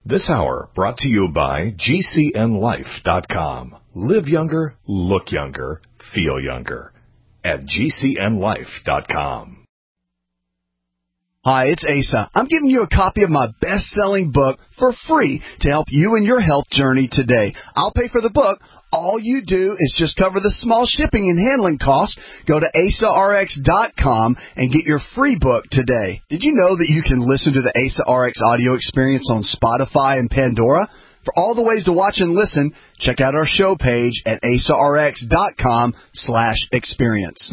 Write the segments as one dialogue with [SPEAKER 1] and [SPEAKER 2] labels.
[SPEAKER 1] This hour brought to you by GCNLife.com. Live younger, look younger, feel younger at GCNLife.com.
[SPEAKER 2] Hi, it's Asa. I'm giving you a copy of my best-selling book for free to help you in your health journey today. I'll pay for the book. All you do is just cover the small shipping and handling costs. Go to AsaRx.com and get your free book today. Did you know that you can listen to the Asa RX audio experience on Spotify and Pandora? For all the ways to watch and listen, check out our show page at AsaRx.com/experience.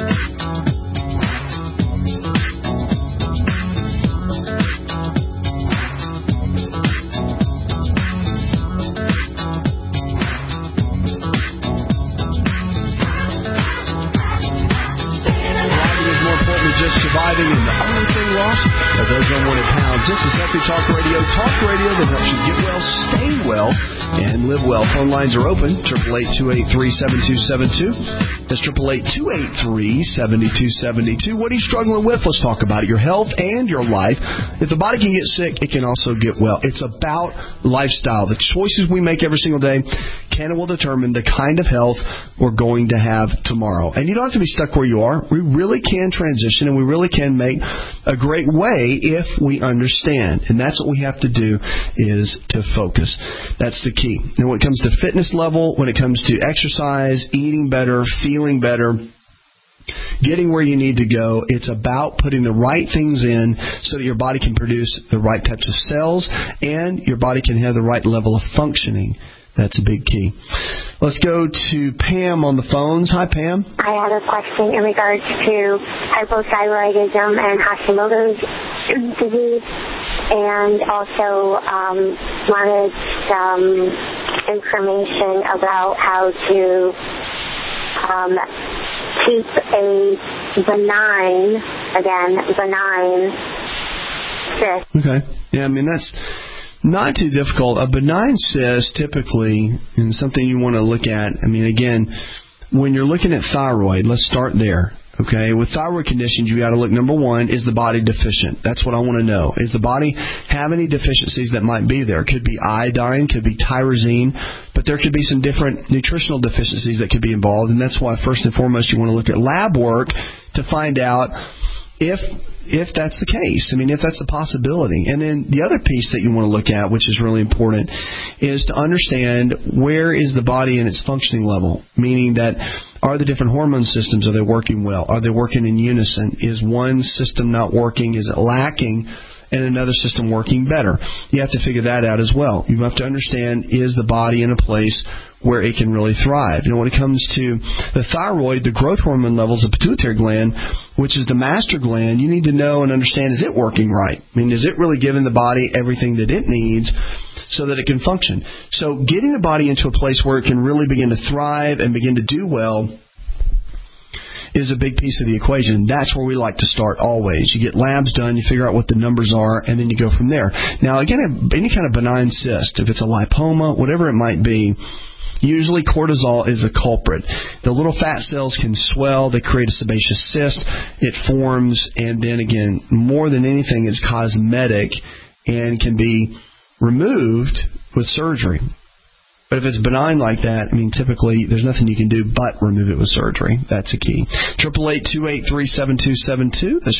[SPEAKER 2] Surviving and the only thing lost are those unwanted pounds. This is Healthy Talk Radio that helps you get well, stay well, and live well. Phone lines are open, 888-283-7272. That's 888-283-7272. What are you struggling with? Let's talk about it. Your health and your life. If the body can get sick, it can also get well. It's about lifestyle. The choices we make every single day can and will determine the kind of health we're going to have tomorrow. And you don't have to be stuck where you are. We really can transition, and we really can make a great way if we understand. And that's what we have to do, is to focus. That's the key. And when it comes to fitness level, when it comes to exercise, eating better, feeling better, getting where you need to go, it's about putting the right things in so that your body can produce the right types of cells and your body can have the right level of functioning. That's a big key. Let's go to Pam on the phones. Hi, Pam.
[SPEAKER 3] I had a question in regards to hypothyroidism and Hashimoto's disease, and also wanted some information about how to keep a benign cyst.
[SPEAKER 2] Okay. Yeah, I mean, that's not too difficult. A benign cyst, typically, and something you want to look at, I mean, again, when you're looking at thyroid, let's start there. Okay, with thyroid conditions, you got to look, number one, is the body deficient? That's what I want to know. Is the body have any deficiencies that might be there? Could be iodine, could be tyrosine, but there could be some different nutritional deficiencies that could be involved, and that's why, first and foremost, you want to look at lab work to find out if that's the case. I mean, if that's a possibility. And then the other piece that you want to look at, which is really important, is to understand where is the body in its functioning level, meaning that are the different hormone systems, are they working well? Are they working in unison? Is one system not working? Is it lacking? And another system working better? You have to figure that out as well. You have to understand, is the body in a place where it can really thrive? And when it comes to the thyroid, the growth hormone levels of the pituitary gland, which is the master gland, you need to know and understand, is it working right? I mean, is it really giving the body everything that it needs so that it can function? So getting the body into a place where it can really begin to thrive and begin to do well is a big piece of the equation. That's where we like to start always. You get labs done, you figure out what the numbers are, and then you go from there. Now, again, any kind of benign cyst, if it's a lipoma, whatever it might be, usually cortisol is a culprit. The little fat cells can swell. They create a sebaceous cyst. It forms, and then again, more than anything, it's cosmetic and can be removed with surgery. But if it's benign like that, I mean, typically there's nothing you can do but remove it with surgery. That's a key. 888-283-7272. That's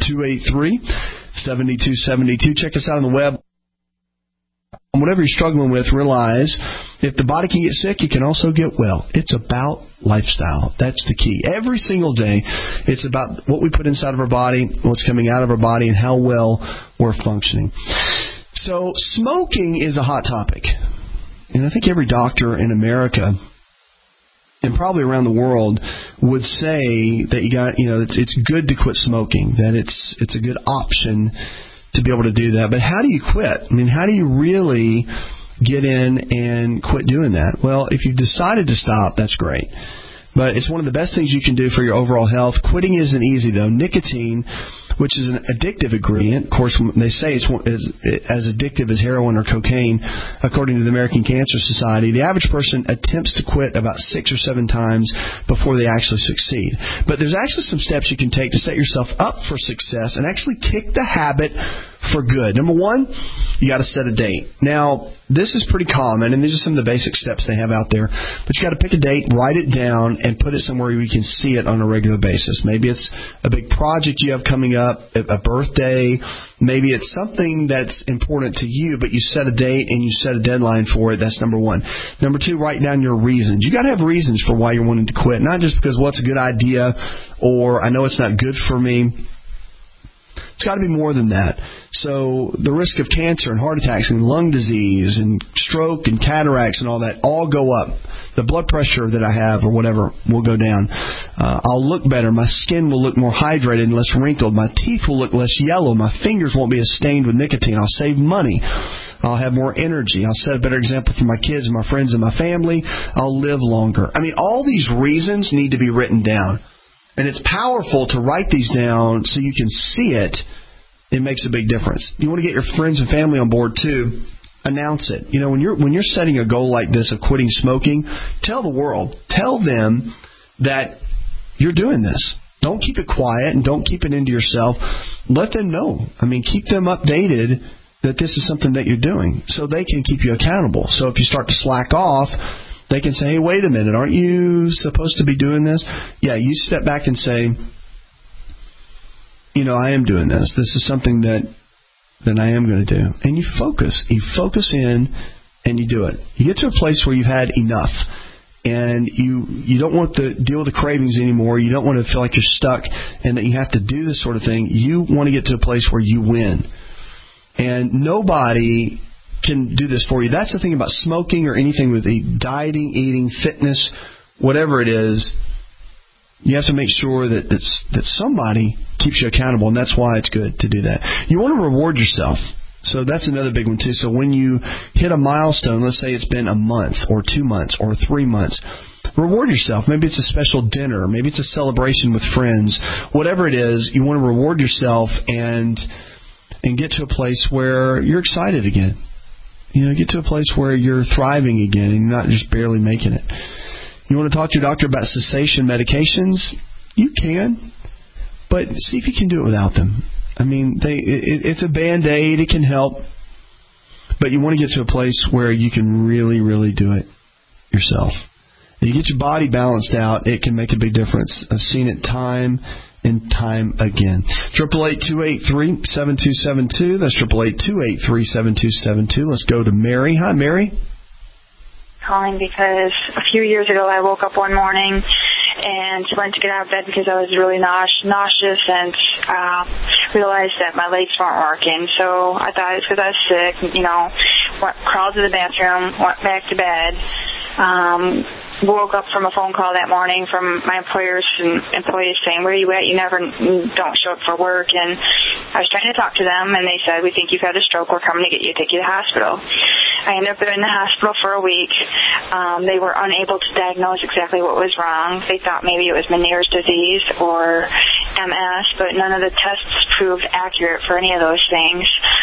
[SPEAKER 2] 888-283-7272. Check us out on the web. Whatever you're struggling with, realize if the body can get sick, it can also get well. It's about lifestyle. That's the key. Every single day, it's about what we put inside of our body, what's coming out of our body, and how well we're functioning. So smoking is a hot topic. And I think every doctor in America and probably around the world would say that it's good to quit smoking, that it's a good option to be able to do that. But how do you quit? I mean, how do you really get in and quit doing that? Well, if you've decided to stop, that's great. But it's one of the best things you can do for your overall health. Quitting isn't easy, though. Nicotine, which is an addictive ingredient. Of course, they say it's as addictive as heroin or cocaine, according to the American Cancer Society. The average person attempts to quit about 6 or 7 times before they actually succeed. But there's actually some steps you can take to set yourself up for success and actually kick the habit for good. Number 1, you got to set a date. Now, this is pretty common, and these are some of the basic steps they have out there. But you got to pick a date, write it down, and put it somewhere where you can see it on a regular basis. Maybe it's a big project you have coming up, a birthday. Maybe it's something that's important to you, but you set a date and you set a deadline for it. That's number 1. Number 2, write down your reasons. You got to have reasons for why you're wanting to quit, not just because, well, it's a good idea or I know it's not good for me. It's got to be more than that. So the risk of cancer and heart attacks and lung disease and stroke and cataracts and all that all go up. The blood pressure that I have or whatever will go down. I'll look better. My skin will look more hydrated and less wrinkled. My teeth will look less yellow. My fingers won't be as stained with nicotine. I'll save money. I'll have more energy. I'll set a better example for my kids and my friends and my family. I'll live longer. I mean, all these reasons need to be written down. And it's powerful to write these down so you can see it. It makes a big difference. You want to get your friends and family on board too. Announce it. You know, when you're setting a goal like this of quitting smoking, tell the world. Tell them that you're doing this. Don't keep it quiet and don't keep it into yourself. Let them know. I mean, keep them updated that this is something that you're doing so they can keep you accountable. So if you start to slack off, they can say, hey, wait a minute, aren't you supposed to be doing this? Yeah, you step back and say, you know, I am doing this. This is something that I am going to do. And you focus. You focus in and you do it. You get to a place where you've had enough. And you don't want to deal with the cravings anymore. You don't want to feel like you're stuck and that you have to do this sort of thing. You want to get to a place where you win. And nobody can do this for you. That's the thing about smoking or anything with dieting, eating, fitness, whatever it is. You have to make sure that somebody keeps you accountable, and that's why it's good to do that. You want to reward yourself. So that's another big one, too. So when you hit a milestone, let's say it's been a month or 2 months or 3 months, reward yourself. Maybe it's a special dinner. Maybe it's a celebration with friends. Whatever it is, you want to reward yourself and get to a place where you're excited again. You know, get to a place where you're thriving again and not just barely making it. You want to talk to your doctor about cessation medications? You can, but see if you can do it without them. I mean, it's a Band-Aid. It can help, but you want to get to a place where you can really, really do it yourself. If you get your body balanced out, it can make a big difference. I've seen it time and time again. 888-283-7272. That's 888-283-7272. Let's go to Mary. Hi, Mary.
[SPEAKER 4] Calling because a few years ago I woke up one morning and went to get out of bed because I was really nauseous and realized that my legs weren't working. So I thought it was because I was sick. You know, crawled to the bathroom, went back to bed. Woke up from a phone call that morning from my employers and employees saying, where are you at? You don't show up for work. And I was trying to talk to them, and they said, we think you've had a stroke. We're coming to get you, take you to the hospital. I ended up in the hospital for a week. They were unable to diagnose exactly what was wrong. They thought maybe it was Meniere's disease or MS, but none of the tests proved accurate for any of those things.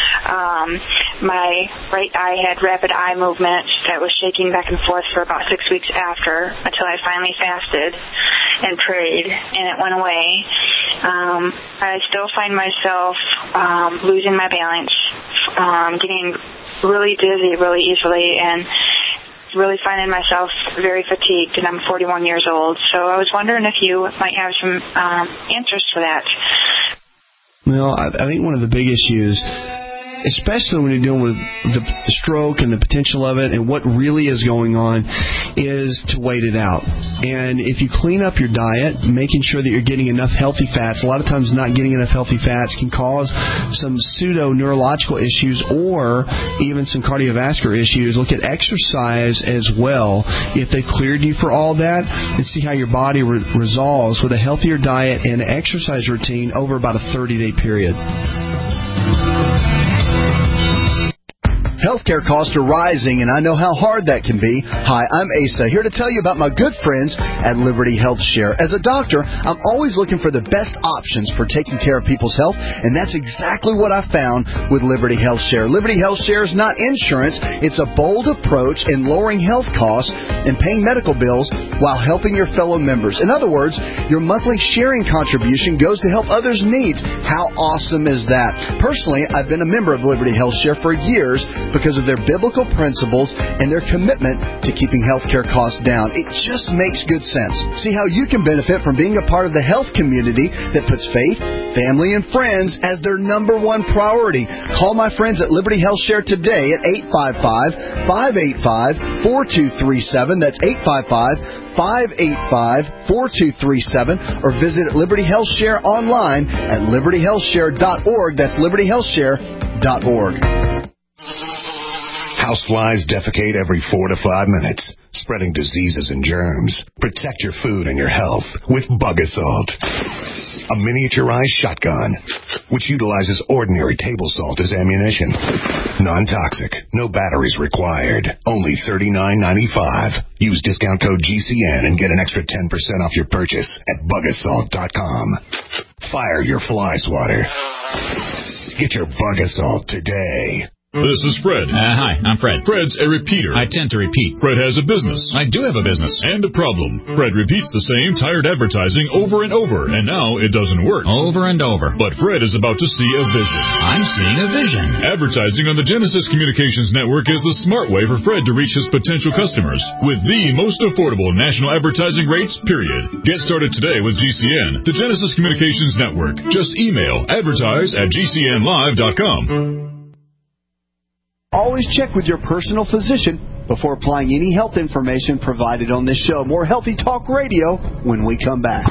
[SPEAKER 4] My right eye had rapid eye movement that was shaking back and forth for about 6 weeks after, until I finally fasted and prayed, and it went away. I still find myself losing my balance, getting really dizzy really easily, and really finding myself very fatigued, and I'm 41 years old. So I was wondering if you might have some answers to that.
[SPEAKER 2] Well, I think one of the big issues, especially when you're dealing with the stroke and the potential of it and what really is going on, is to wait it out. And if you clean up your diet, making sure that you're getting enough healthy fats, a lot of times not getting enough healthy fats can cause some pseudo-neurological issues or even some cardiovascular issues. Look at exercise as well. If they cleared you for all that, and see how your body resolves with a healthier diet and exercise routine over about a 30-day period.
[SPEAKER 5] Healthcare costs are rising, and I know how hard that can be. Hi, I'm Asa, here to tell you about my good friends at Liberty Health Share. As a doctor, I'm always looking for the best options for taking care of people's health, and that's exactly what I found with Liberty Health Share. Liberty Health Share is not insurance. It's a bold approach in lowering health costs and paying medical bills while helping your fellow members. In other words, your monthly sharing contribution goes to help others' needs. How awesome is that? Personally, I've been a member of Liberty Health Share for years because of their biblical principles and their commitment to keeping healthcare costs down. It just makes good sense. See how you can benefit from being a part of the health community that puts faith, family, and friends as their number one priority. Call my friends at Liberty Health Share today at 855-585-4237. That's 855-585-4237, or visit Liberty Health Share online at libertyhealthshare.org. That's libertyhealthshare.org.
[SPEAKER 1] Houseflies defecate every 4 to 5 minutes, spreading diseases and germs. Protect your food and your health with Bug Assault, a miniaturized shotgun which utilizes ordinary table salt as ammunition. Non-toxic, no batteries required, only $39.95. Use discount code GCN and get an extra 10% off your purchase at bugassault.com. Fire your fly swatter. Get your Bug Assault today.
[SPEAKER 6] This is Fred.
[SPEAKER 7] Hi, I'm Fred.
[SPEAKER 6] Fred's a repeater.
[SPEAKER 7] I tend to repeat.
[SPEAKER 6] Fred has a business.
[SPEAKER 7] I do have a business.
[SPEAKER 6] And a problem. Fred repeats the same tired advertising over and over, and now it doesn't work.
[SPEAKER 7] Over and over.
[SPEAKER 6] But Fred is about to see a vision.
[SPEAKER 7] I'm seeing a vision.
[SPEAKER 6] Advertising on the Genesis Communications Network is the smart way for Fred to reach his potential customers with the most affordable national advertising rates, period. Get started today with GCN, the Genesis Communications Network. Just email advertise@gcnlive.com.
[SPEAKER 5] Always check with your personal physician before applying any health information provided on this show. More Healthy Talk Radio when we come back.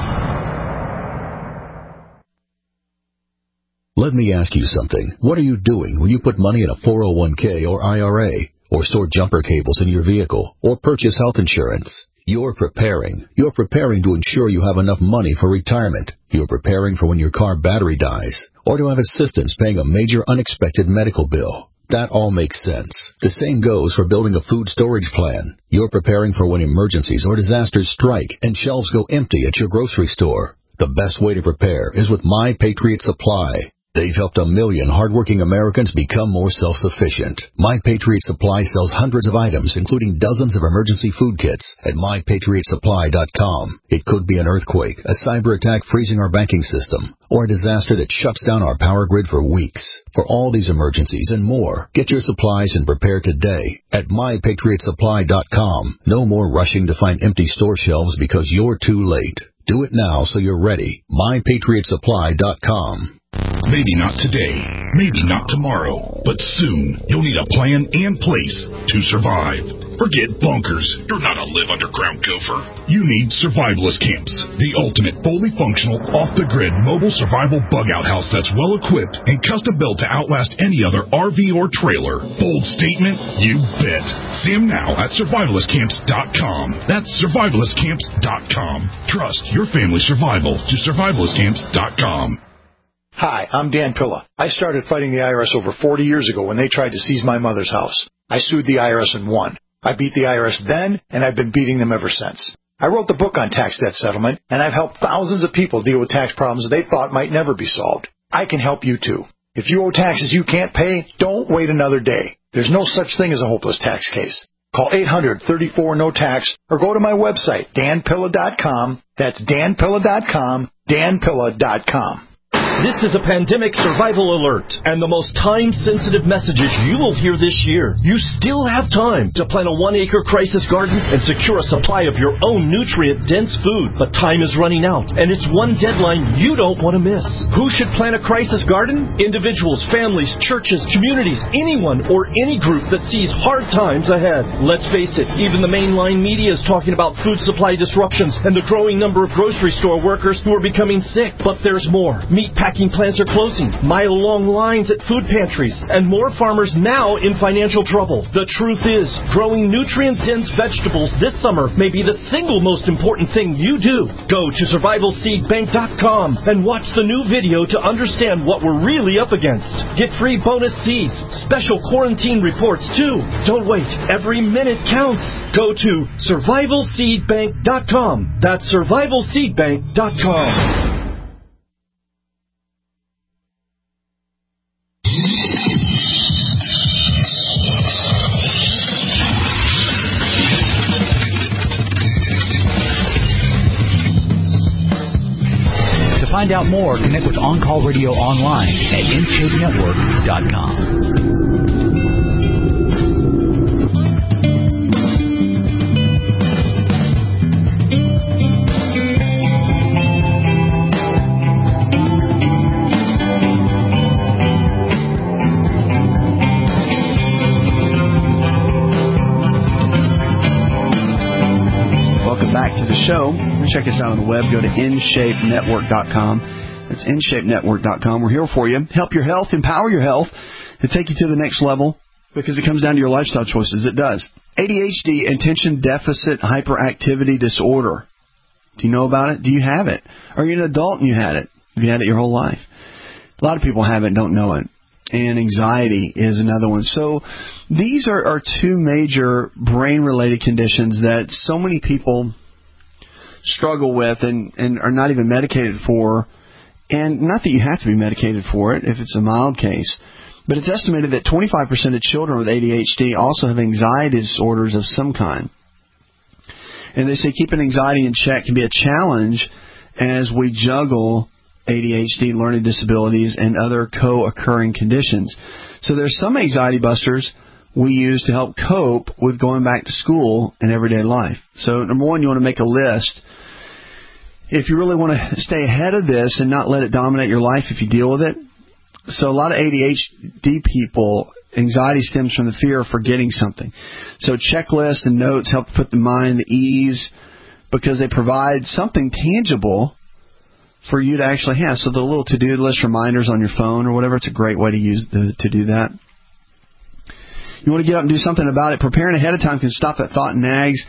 [SPEAKER 8] Let me ask you something. What are you doing when you put money in a 401k or IRA, or store jumper cables in your vehicle, or purchase health insurance? You're preparing. You're preparing to ensure you have enough money for retirement. You're preparing for when your car battery dies, or to have assistance paying a major unexpected medical bill. That all makes sense. The same goes for building a food storage plan. You're preparing for when emergencies or disasters strike and shelves go empty at your grocery store. The best way to prepare is with My Patriot Supply. They've helped 1 million hardworking Americans become more self-sufficient. My Patriot Supply sells hundreds of items, including dozens of emergency food kits at MyPatriotSupply.com. It could be an earthquake, a cyber attack freezing our banking system, or a disaster that shuts down our power grid for weeks. For all these emergencies and more, get your supplies and prepare today at MyPatriotSupply.com. No more rushing to find empty store shelves because you're too late. Do it now so you're ready. MyPatriotSupply.com.
[SPEAKER 1] Maybe not today, maybe not tomorrow, but soon you'll need a plan and place to survive. Forget bunkers. You're not a live underground gopher. You need survivalist camps, the ultimate fully functional, off-the-grid mobile survival bug-out house that's well-equipped and custom-built to outlast any other RV or trailer. Bold statement? You bet. See them now at survivalistcamps.com. That's survivalistcamps.com. Trust your family's survival to survivalistcamps.com.
[SPEAKER 9] Hi, I'm Dan Pilla. I started fighting the IRS over 40 years ago when they tried to seize my mother's house. I sued the IRS and won. I beat the IRS then, and I've been beating them ever since. I wrote the book on tax debt settlement, and I've helped thousands of people deal with tax problems they thought might never be solved. I can help you too. If you owe taxes you can't pay, don't wait another day. There's no such thing as a hopeless tax case. Call 800-34-NO-TAX or go to my website, danpilla.com. That's danpilla.com, danpilla.com.
[SPEAKER 10] This is a pandemic survival alert and the most time-sensitive messages you will hear this year. You still have time to plant a 1-acre crisis garden and secure a supply of your own nutrient-dense food. But time is running out, and it's one deadline you don't want to miss. Who should plant a crisis garden? Individuals, families, churches, communities, anyone or any group that sees hard times ahead. Let's face it, even the mainline media is talking about food supply disruptions and the growing number of grocery store workers who are becoming sick. But there's more. Meet Packing plants are closing, mile-long lines at food pantries, and more farmers now in financial trouble. The truth is, growing nutrient-dense vegetables this summer may be the single most important thing you do. Go to survivalseedbank.com and watch the new video to understand what we're really up against. Get free bonus seeds, special quarantine reports too. Don't wait. Every minute counts. Go to survivalseedbank.com. That's survivalseedbank.com.
[SPEAKER 7] To find out more, connect with On Call Radio online at InShapeNetwork.com.
[SPEAKER 2] Show. Check us out on the web. Go to InShapeNetwork.com. That's InShapeNetwork.com. We're here for you. Help your health, empower your health, and take you to the next level because it comes down to your lifestyle choices. It does. ADHD, attention deficit hyperactivity disorder. Do you know about it? Do you have it? Are you an adult and you had it? Have you had it your whole life? A lot of people have it and don't know it. And anxiety is another one. So these are two major brain-related conditions that so many people struggle with and are not even medicated for, and not that you have to be medicated for it if it's a mild case, but it's estimated that 25% of children with ADHD also have anxiety disorders of some kind. And they say keeping anxiety in check can be a challenge as we juggle ADHD, learning disabilities, and other co-occurring conditions. So there's some anxiety busters we use to help cope with going back to school and everyday life. So number one, you want to make a list. If you really want to stay ahead of this and not let it dominate your life if you deal with it. So a lot of ADHD people, anxiety stems from the fear of forgetting something. So checklists and notes help put the mind at ease because they provide something tangible for you to actually have. So the little to-do list reminders on your phone or whatever, it's a great way to use to do that. You want to get up and do something about it. Preparing ahead of time can stop that thought and nags.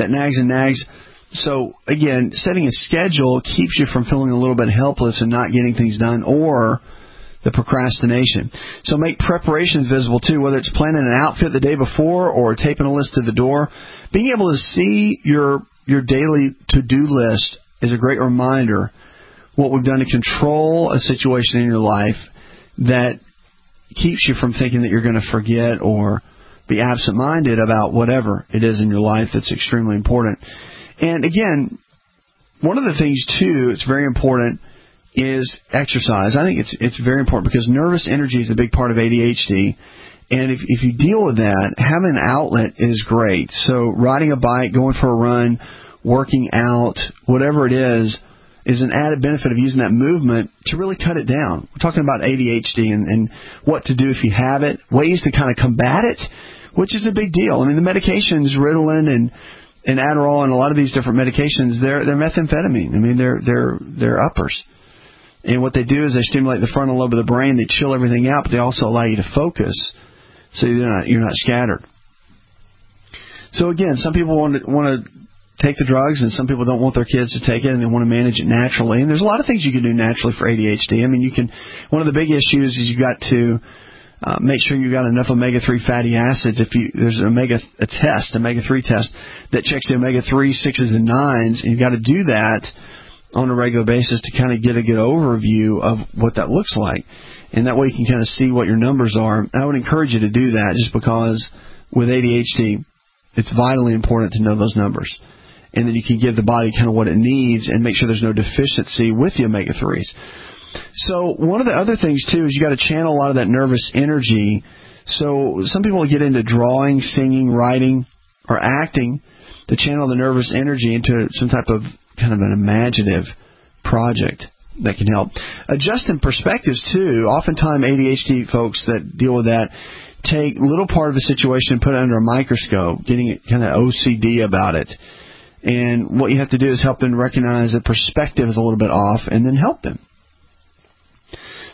[SPEAKER 2] So, again, setting a schedule keeps you from feeling a little bit helpless and not getting things done, or the procrastination. So make preparations visible, too, whether it's planning an outfit the day before or taping a list to the door. Being able to see your daily to-do list is a great reminder what we've done to control a situation in your life that keeps you from thinking that you're going to forget or be absent-minded about whatever it is in your life that's extremely important. And again, one of the things, too, it's very important is exercise. I think it's very important because nervous energy is a big part of ADHD. And if you deal with that, having an outlet is great. So riding a bike, going for a run, working out, whatever it is an added benefit of using that movement to really cut it down. We're talking about ADHD and what to do if you have it, ways to kind of combat it, which is a big deal. I mean, the medications, Ritalin and Adderall and a lot of these different medications, they're methamphetamine. I mean, they're uppers. And what they do is they stimulate the frontal lobe of the brain. They chill everything out, but they also allow you to focus so you're not scattered. So again, some people want to take the drugs, and some people don't want their kids to take it, and they want to manage it naturally. And there's a lot of things you can do naturally for ADHD. I mean, one of the big issues is you've got to make sure you've got enough omega-3 fatty acids. There's an omega-3 test that checks the omega-3, 6s, and 9s, and you've got to do that on a regular basis to kind of get a good overview of what that looks like. And that way you can kind of see what your numbers are. I would encourage you to do that just because with ADHD, it's vitally important to know those numbers. And then you can give the body kind of what it needs and make sure there's no deficiency with the omega-3s. So one of the other things, too, is you got to channel a lot of that nervous energy. So some people get into drawing, singing, writing, or acting to channel the nervous energy into some type of kind of an imaginative project that can help. Adjusting perspectives, too. Oftentimes ADHD folks that deal with that take little part of a situation and put it under a microscope, getting it kind of OCD about it. And what you have to do is help them recognize that perspective is a little bit off and then help them.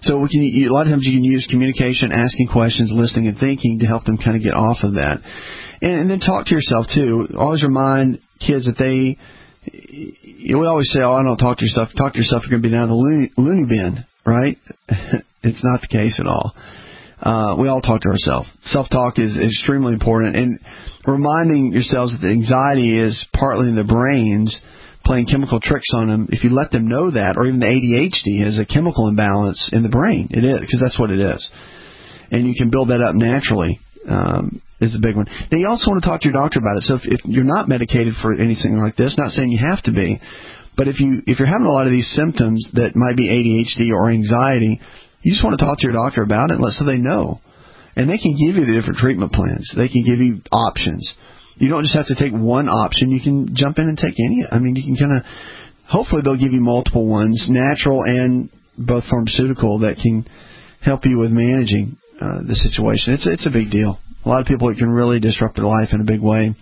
[SPEAKER 2] So a lot of times you can use communication, asking questions, listening, and thinking to help them kind of get off of that. And then talk to yourself, too. Always remind kids that we always say, I don't talk to yourself. Talk to yourself, you're going to be down the loony bin, right? It's not the case at all. We all talk to ourselves. Self-talk is extremely important. And reminding yourselves that the anxiety is partly in the brains playing chemical tricks on them. If you let them know that, or even the ADHD is a chemical imbalance in the brain. It is, because that's what it is. And you can build that up naturally. Is a big one. Now, you also want to talk to your doctor about it. So if you're not medicated for anything like this, not saying you have to be, but if you're having a lot of these symptoms that might be ADHD or anxiety, you just want to talk to your doctor about it so they know. And they can give you the different treatment plans. They can give you options. You don't just have to take one option. You can jump in and take any. I mean, you can kind of, hopefully they'll give you multiple ones, natural and both pharmaceutical, that can help you with managing the situation. It's a big deal. A lot of people, it can really disrupt their life in a big way.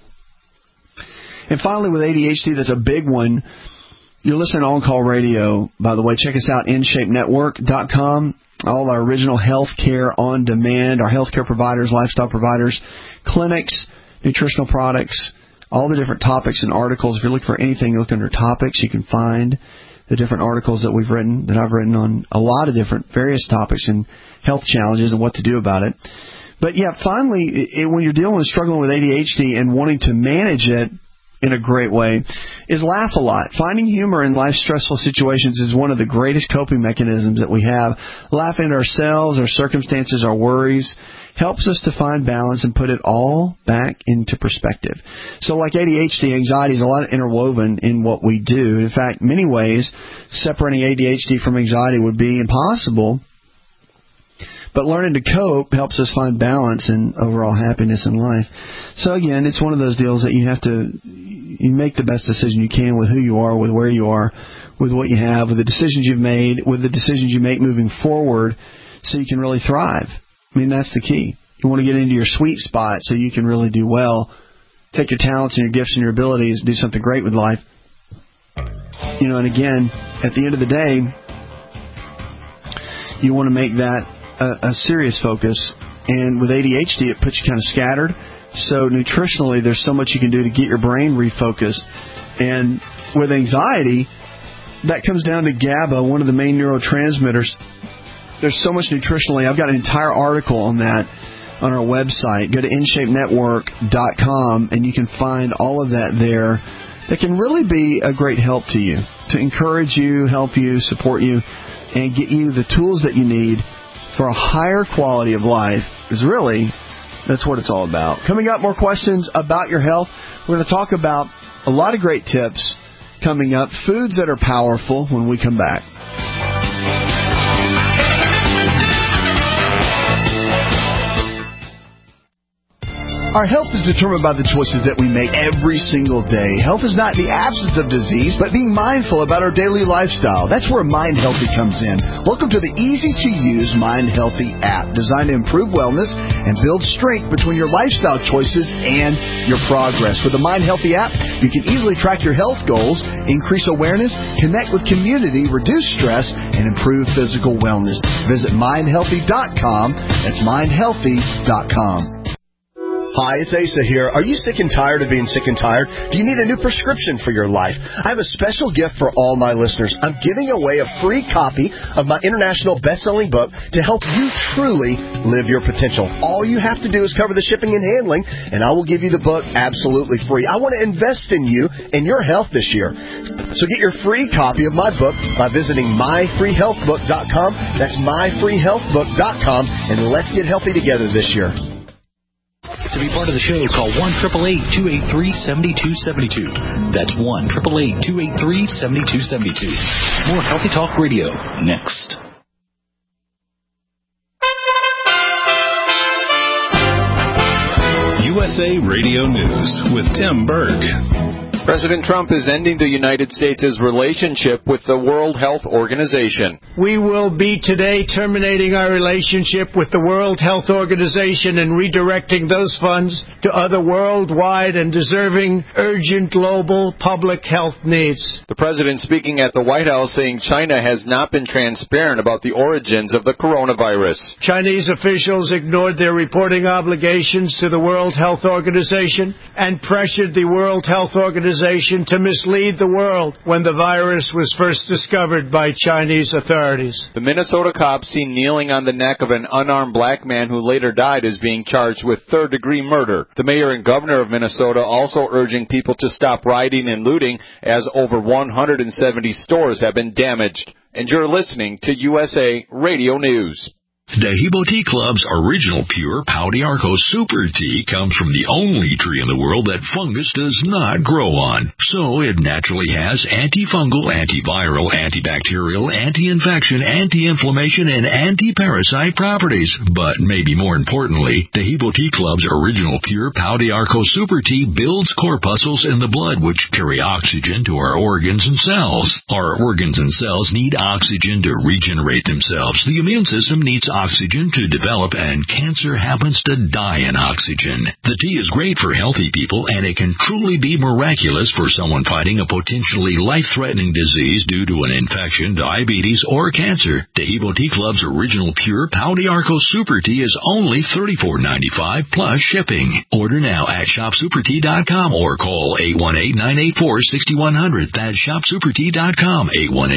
[SPEAKER 2] And finally, with ADHD, that's a big one. You're listening to On Call Radio, by the way. Check us out, InShapeNetwork.com. All our original health care on demand, our healthcare providers, lifestyle providers, clinics, nutritional products, all the different topics and articles. If you're looking for anything, look under topics. You can find the different articles that I've written on a lot of different various topics and health challenges and what to do about it. But yeah, finally, when you're struggling with ADHD and wanting to manage it in a great way, is laugh a lot. Finding humor in life's stressful situations is one of the greatest coping mechanisms that we have. Laughing at ourselves, our circumstances, our worries, helps us to find balance and put it all back into perspective. So like ADHD, anxiety is a lot interwoven in what we do. In fact, in many ways, separating ADHD from anxiety would be impossible. But learning to cope helps us find balance and overall happiness in life. So again, it's one of those deals that you make the best decision you can with who you are, with where you are, with what you have, with the decisions you've made, with the decisions you make moving forward, so you can really thrive. I mean, that's the key. You want to get into your sweet spot so you can really do well. Take your talents and your gifts and your abilities and do something great with life. And again, at the end of the day, you want to make that a serious focus. And with ADHD, it puts you kind of scattered. So nutritionally, there's so much you can do to get your brain refocused. And with anxiety, that comes down to GABA, one of the main neurotransmitters. There's so much nutritionally. I've got an entire article on that on our website. Go to InShapeNetwork.com, and you can find all of that there. That can really be a great help to you, to encourage you, help you, support you, and get you the tools that you need for a higher quality of life. Because really, that's what it's all about. Coming up, more questions about your health. We're going to talk about a lot of great tips coming up, foods that are powerful, when we come back. Our health is determined by the choices that we make every single day. Health is not the absence of disease, but being mindful about our daily lifestyle. That's where Mind Healthy comes in. Welcome to the easy-to-use Mind Healthy app, designed to improve wellness and build strength between your lifestyle choices and your progress. With the Mind Healthy app, you can easily track your health goals, increase awareness, connect with community, reduce stress, and improve physical wellness. Visit MindHealthy.com. That's MindHealthy.com. Hi, it's Asa here. Are you sick and tired of being sick and tired? Do you need a new prescription for your life? I have a special gift for all my listeners. I'm giving away a free copy of my international best-selling book to help you truly live your potential. All you have to do is cover the shipping and handling, and I will give you the book absolutely free. I want to invest in you and your health this year. So get your free copy of my book by visiting myfreehealthbook.com. That's myfreehealthbook.com, and let's get healthy together this year.
[SPEAKER 7] To be part of the show, call 1-888-283-7272. That's 1-888-283-7272. More Healthy Talk Radio next.
[SPEAKER 11] USA Radio News with Tim Berg. President Trump is ending the United States' relationship with the World Health Organization.
[SPEAKER 12] We will be today terminating our relationship with the World Health Organization and redirecting those funds to other worldwide and deserving urgent global public health needs.
[SPEAKER 11] The president speaking at the White House saying China has not been transparent about the origins of the coronavirus.
[SPEAKER 12] Chinese officials ignored their reporting obligations to the World Health Organization and pressured the World Health Organization to mislead the world when the virus was first discovered by Chinese authorities.
[SPEAKER 11] The Minnesota cop seen kneeling on the neck of an unarmed black man who later died is being charged with third-degree murder. The mayor and governor of Minnesota also urging people to stop rioting and looting as over 170 stores have been damaged. And you're listening to USA Radio News.
[SPEAKER 1] Dehibo Tea Club's original pure Pau d'Arco Super Tea comes from the only tree in the world that fungus does not grow on. So it naturally has antifungal, antiviral, antibacterial, anti-infection, anti-inflammation, and anti-parasite properties. But maybe more importantly, Dehibo Tea Club's original pure Pau d'Arco Super Tea builds corpuscles in the blood which carry oxygen to our organs and cells. Our organs and cells need oxygen to regenerate themselves. The immune system needs oxygen to develop, and cancer happens to die in oxygen. The tea is great for healthy people, and it can truly be miraculous for someone fighting a potentially life-threatening disease due to an infection, diabetes, or cancer. Dehibo Tea Club's original pure Pau d'Arco Super Tea is only $34.95 plus shipping. Order now at shopsupertea.com or call 818-984-6100. That's shopsupertea.com,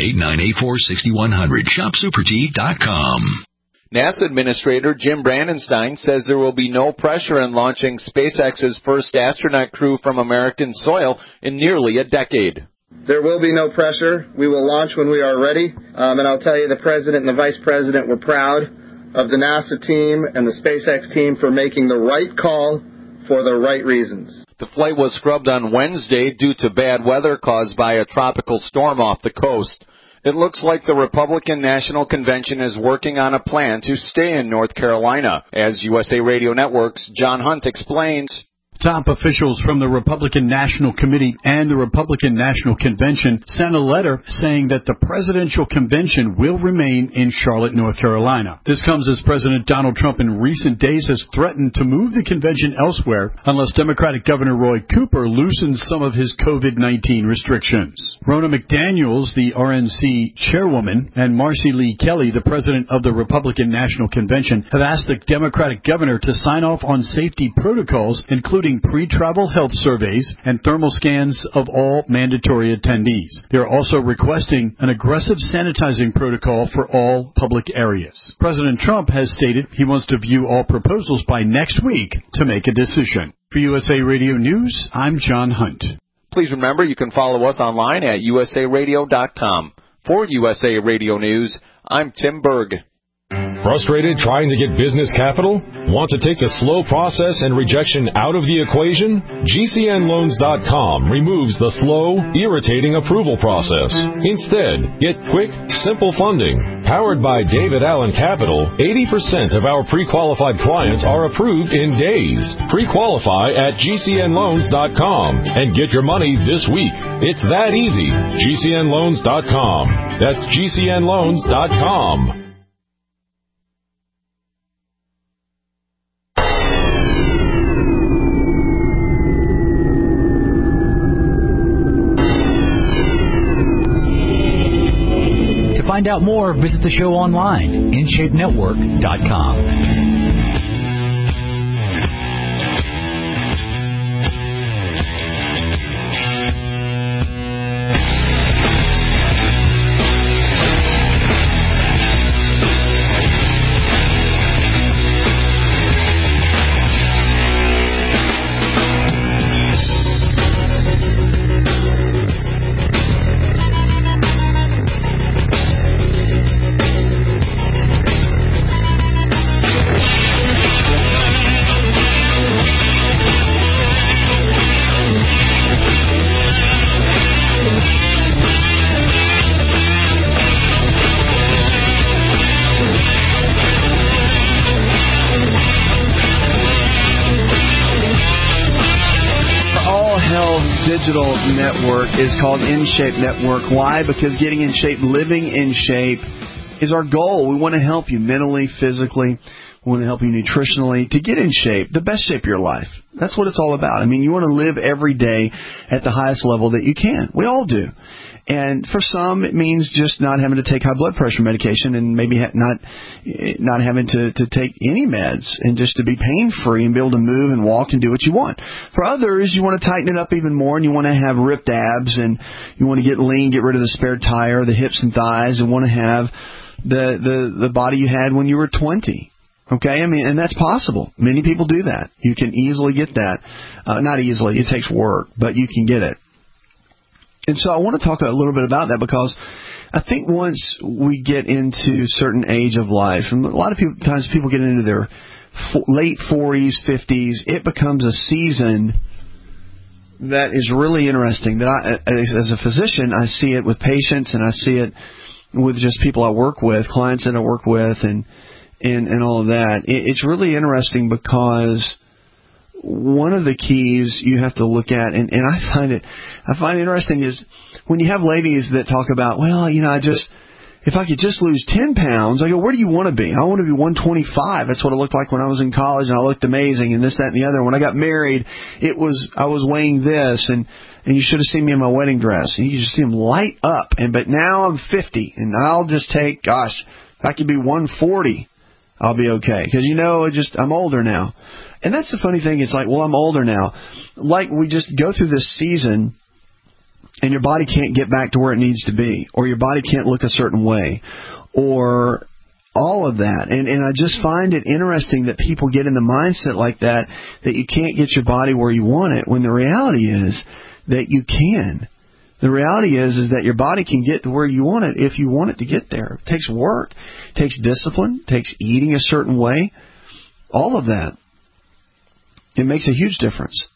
[SPEAKER 1] 818-984-6100, shopsupertea.com.
[SPEAKER 11] NASA Administrator Jim Brandenstein says there will be no pressure in launching SpaceX's first astronaut crew from American soil in nearly a decade.
[SPEAKER 13] There will be no pressure. We will launch when we are ready. And I'll tell you, the President and the Vice President were proud of the NASA team and the SpaceX team for making the right call for the right reasons.
[SPEAKER 11] The flight was scrubbed on Wednesday due to bad weather caused by a tropical storm off the coast. It looks like the Republican National Convention is working on a plan to stay in North Carolina. As USA Radio Network's John Hunt explains,
[SPEAKER 14] top officials from the Republican National Committee and the Republican National Convention sent a letter saying that the presidential convention will remain in Charlotte, North Carolina. This comes as President Donald Trump in recent days has threatened to move the convention elsewhere unless Democratic Governor Roy Cooper loosens some of his COVID-19 restrictions. Ronna McDaniels, the RNC chairwoman, and Marcy Lee Kelly, the president of the Republican National Convention, have asked the Democratic governor to sign off on safety protocols, including pre-travel health surveys and thermal scans of all mandatory attendees. They are also requesting an aggressive sanitizing protocol for all public areas. President Trump has stated he wants to view all proposals by next week to make a decision. For USA Radio News, I'm John Hunt.
[SPEAKER 11] Please remember you can follow us online at usaradio.com. For USA Radio News, I'm Tim Berg.
[SPEAKER 15] Frustrated trying to get business capital? Want to take the slow process and rejection out of the equation? GCNLoans.com removes the slow, irritating approval process. Instead, get quick, simple funding. Powered by David Allen Capital, 80% of our pre-qualified clients are approved in days. Pre-qualify at GCNLoans.com and get your money this week. It's that easy. GCNLoans.com. That's GCNLoans.com.
[SPEAKER 7] To find out more, visit the show online, InShapeNetwork.com.
[SPEAKER 2] digital network is called InShape Network. Why? Because getting in shape, living in shape is our goal. We want to help you mentally, physically. We want to help you nutritionally to get in shape, the best shape of your life. That's what it's all about. I mean, you want to live every day at the highest level that you can. We all do. And for some, it means just not having to take high blood pressure medication and maybe not having to take any meds and just to be pain-free and be able to move and walk and do what you want. For others, you want to tighten it up even more and you want to have ripped abs and you want to get lean, get rid of the spare tire, the hips and thighs, and want to have the body you had when you were 20. Okay, I mean, and that's possible. Many people do that. You can easily get that. Not easily, it takes work, but you can get it. And so I want to talk a little bit about that because I think once we get into a certain age of life, and a lot of times people get into their late 40s, 50s, it becomes a season that is really interesting. That as a physician, I see it with patients and I see it with just people I work with, clients that I work with, and all of that. It's really interesting because one of the keys you have to look at, and I find it interesting, is when you have ladies that talk about, well, you know, if I could just lose 10 pounds, I go, where do you want to be? I want to be 125. That's what it looked like when I was in college, and I looked amazing, and this, that, and the other. When I got married, I was weighing this, and you should have seen me in my wedding dress. And you just see them light up. But now I'm 50, and I'll just take, gosh, if I could be 140, I'll be okay. Because, you know, I'm older now. And that's the funny thing. It's like, well, I'm older now. Like, we just go through this season, and your body can't get back to where it needs to be, or your body can't look a certain way, or all of that. And I just find it interesting that people get in the mindset like that you can't get your body where you want it, when the reality is that you can. The reality is that your body can get to where you want it if you want it to get there. It takes work. It takes discipline. It takes eating a certain way. All of that. It makes a huge difference.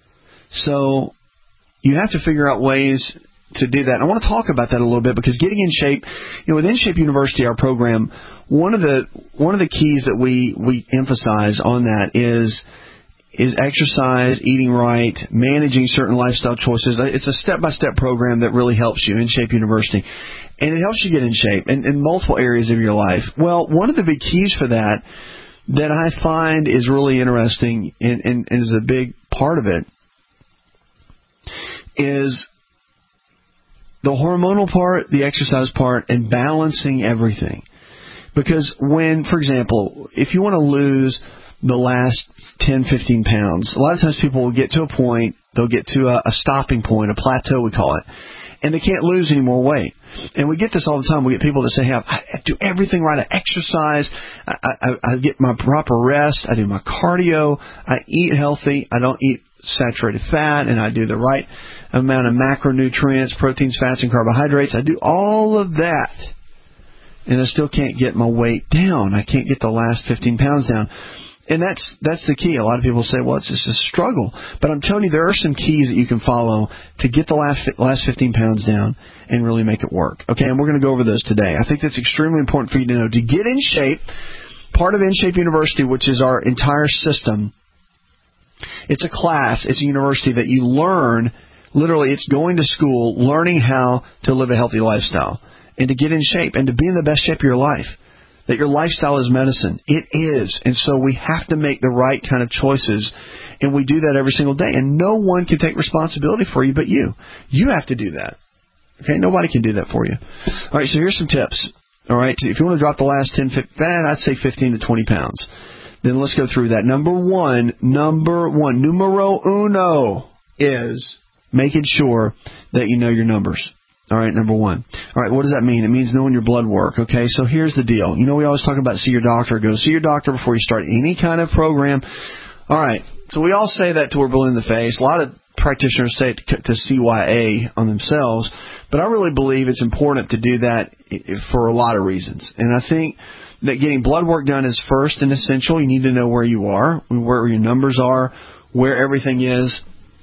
[SPEAKER 2] So you have to figure out ways to do that. And I want to talk about that a little bit because getting in shape, you know, with InShape University, our program, one of the keys that we emphasize on that is exercise, eating right, managing certain lifestyle choices. It's a step-by-step program that really helps you, InShape University. And it helps you get in shape in multiple areas of your life. Well, one of the big keys for that I find is really interesting and is a big part of it is the hormonal part, the exercise part, and balancing everything. Because when, for example, if you want to lose the last 10, 15 pounds, a lot of times people will get to a point, they'll get to a stopping point, a plateau we call it, and they can't lose any more weight. And we get this all the time. We get people that say, hey, I do everything right. I exercise. I get my proper rest. I do my cardio. I eat healthy. I don't eat saturated fat. And I do the right amount of macronutrients, proteins, fats, and carbohydrates. I do all of that. And I still can't get my weight down. I can't get the last 15 pounds down. And that's the key. A lot of people say, well, it's just a struggle. But I'm telling you, there are some keys that you can follow to get the last 15 pounds down and really make it work. Okay, and we're going to go over those today. I think that's extremely important for you to know. To get in shape, part of InShape University, which is our entire system, it's a class, it's a university that you learn, literally it's going to school, learning how to live a healthy lifestyle and to get in shape and to be in the best shape of your life. That your lifestyle is medicine. It is. And so we have to make the right kind of choices. And we do that every single day. And no one can take responsibility for you but you. You have to do that. Okay? Nobody can do that for you. All right, so here's some tips. All right? So if you want to drop the last 10, I'd say 15 to 20 pounds. Then let's go through that. Number one, numero uno is making sure that you know your numbers. All right, number one. All right, what does that mean? It means knowing your blood work, okay? So here's the deal. You know, we always talk about see your doctor. Go see your doctor before you start any kind of program. All right, so we all say that till we're blue in the face. A lot of practitioners say it to CYA on themselves, but I really believe it's important to do that for a lot of reasons. And I think that getting blood work done is first and essential. You need to know where you are, where your numbers are, where everything is.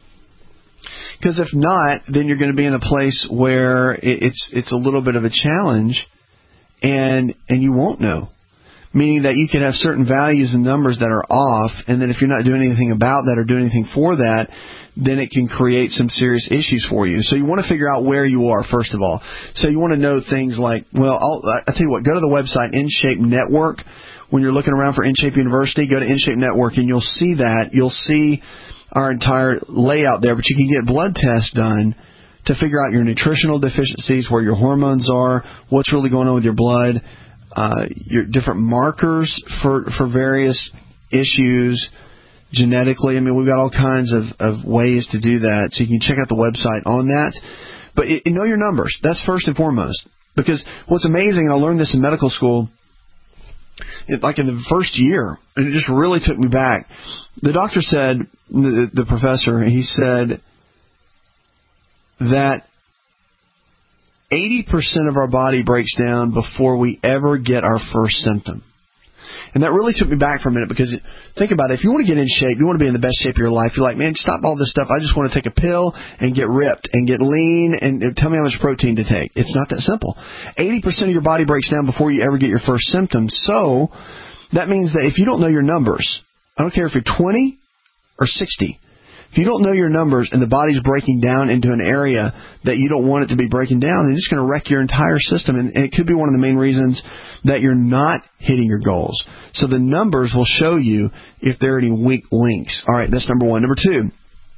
[SPEAKER 2] Because if not, then you're going to be in a place where it's a little bit of a challenge, and you won't know. meaning that you could have certain values and numbers that are off, and then if you're not doing anything about that or doing anything for that, then it can create some serious issues for you. So you want to figure out where you are, first of all. So you want to know things like, well, I'll tell you what, go to the website InShape Network. When you're looking around for InShape University, go to InShape Network, and you'll see that. You'll see our entire layout there, but you can get blood tests done to figure out your nutritional deficiencies, where your hormones are, what's really going on with your blood, your different markers for various issues genetically. I mean, we've got all kinds of ways to do that, so you can check out the website on that. But know your numbers. That's first and foremost. Because what's amazing, and I learned this in medical school, like in the first year, and it just really took me back. The doctor said, the professor, he said that 80% of our body breaks down before we ever get our first symptom. And that really took me back for a minute, because think about it. If you want to get in shape, you want to be in the best shape of your life, you're like, man, stop all this stuff. I just want to take a pill and get ripped and get lean and tell me how much protein to take. It's not that simple. 80% of your body breaks down before you ever get your first symptoms. So that means that if you don't know your numbers, I don't care if you're 20 or 60, if you don't know your numbers and the body's breaking down into an area that you don't want it to be breaking down, it's just going to wreck your entire system. And it could be one of the main reasons that you're not hitting your goals. So the numbers will show you if there are any weak links. All right, that's number one. Number two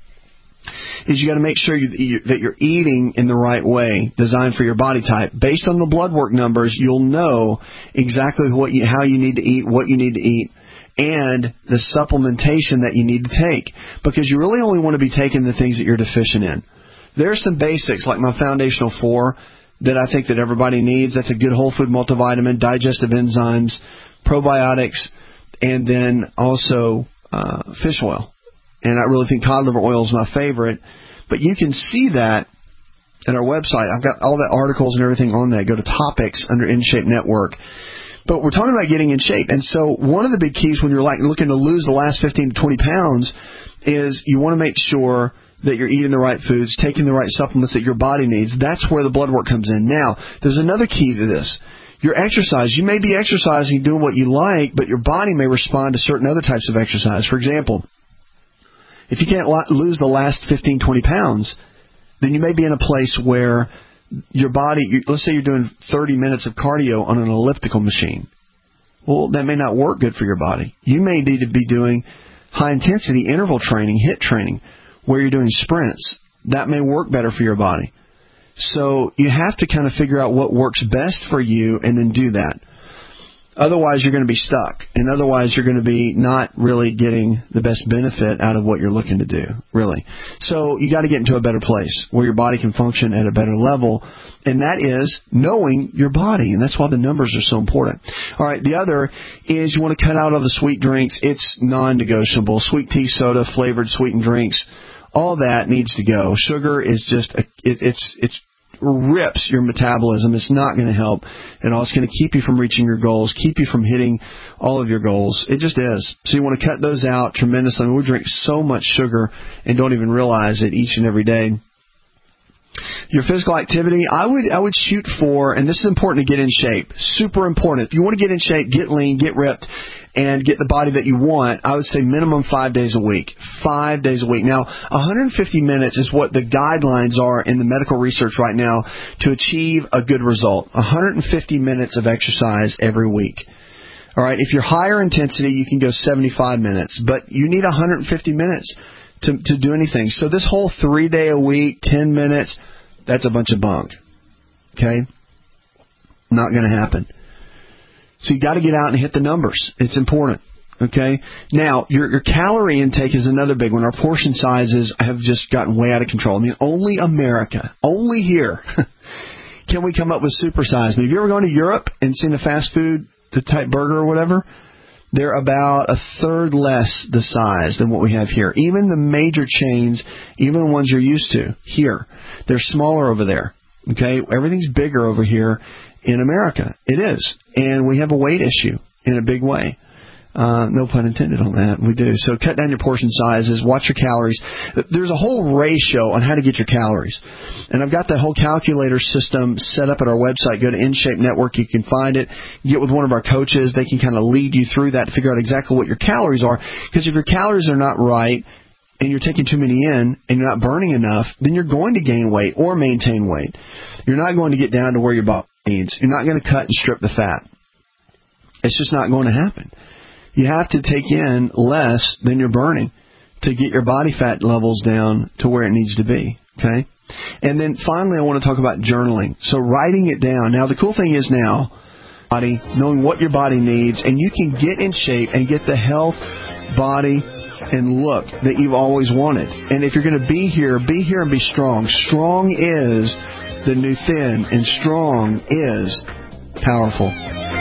[SPEAKER 2] is you got to make sure that you're eating in the right way, designed for your body type. Based on the blood work numbers, you'll know exactly how you need to eat, what you need to eat, and the supplementation that you need to take, because you really only want to be taking the things that you're deficient in. There are some basics, like my Foundational 4, that I think that everybody needs. That's a good whole food multivitamin, digestive enzymes, probiotics, and then also fish oil. And I really think cod liver oil is my favorite. But you can see that at our website. I've got all the articles and everything on that. Go to topics under InShape Network. But we're talking about getting in shape. And so one of the big keys when you're looking to lose the last 15 to 20 pounds is you want to make sure that you're eating the right foods, taking the right supplements that your body needs. That's where the blood work comes in. Now, there's another key to this. Your exercise. You may be exercising, doing what you like, but your body may respond to certain other types of exercise. For example, if you can't lose the last 15, 20 pounds, then you may be in a place where your body, let's say you're doing 30 minutes of cardio on an elliptical machine. Well, that may not work good for your body. You may need to be doing high-intensity interval training, HIIT training, where you're doing sprints. That may work better for your body. So you have to kind of figure out what works best for you and then do that. Otherwise, you're going to be stuck, and otherwise you're going to be not really getting the best benefit out of what you're looking to do, really. So you got to get into a better place where your body can function at a better level, and that is knowing your body, and that's why the numbers are so important. All right, the other is you want to cut out all the sweet drinks. It's non-negotiable. Sweet tea, soda, flavored sweetened drinks, all that needs to go. Sugar is just it's rips your metabolism. It's not going to help at all. It's going to keep you from reaching your goals, keep you from hitting all of your goals. It just is. So you want to cut those out tremendously. I mean, we drink so much sugar and don't even realize it each and every day. Your physical activity, I would shoot for, and this is important to get in shape, super important. If you want to get in shape, get lean, get ripped, and get the body that you want, I would say minimum 5 days a week. 5 days a week. Now, 150 minutes is what the guidelines are in the medical research right now to achieve a good result. 150 minutes of exercise every week. All right, if you're higher intensity, you can go 75 minutes, but you need 150 minutes to do anything. So this whole 3 day a week, 10 minutes, that's a bunch of bunk. Okay? Not going to happen. So you got to get out and hit the numbers. It's important. Okay? Now, your calorie intake is another big one. Our portion sizes have just gotten way out of control. I mean, only America, only here, can we come up with supersize. Have you ever gone to Europe and seen a fast food, the type burger or whatever? They're about a third less the size than what we have here. Even the major chains, even the ones you're used to here, they're smaller over there. Okay? Everything's bigger over here in America. It is. And we have a weight issue in a big way. No pun intended on that. We do. So cut down your portion sizes. Watch your calories. There's a whole ratio on how to get your calories. And I've got that whole calculator system set up at our website. Go to InShape Network. You can find it. Get with one of our coaches. They can kind of lead you through that to figure out exactly what your calories are. Because if your calories are not right and you're taking too many in and you're not burning enough, then you're going to gain weight or maintain weight. You're not going to get down to where your body needs. You're not going to cut and strip the fat. It's just not going to happen. You have to take in less than you're burning to get your body fat levels down to where it needs to be. Okay? And then finally, I want to talk about journaling. So writing it down. Now, the cool thing is now, knowing what your body needs, and you can get in shape and get the health, body, and look that you've always wanted. And if you're going to be here and be strong. Strong is the new thin, and strong is powerful.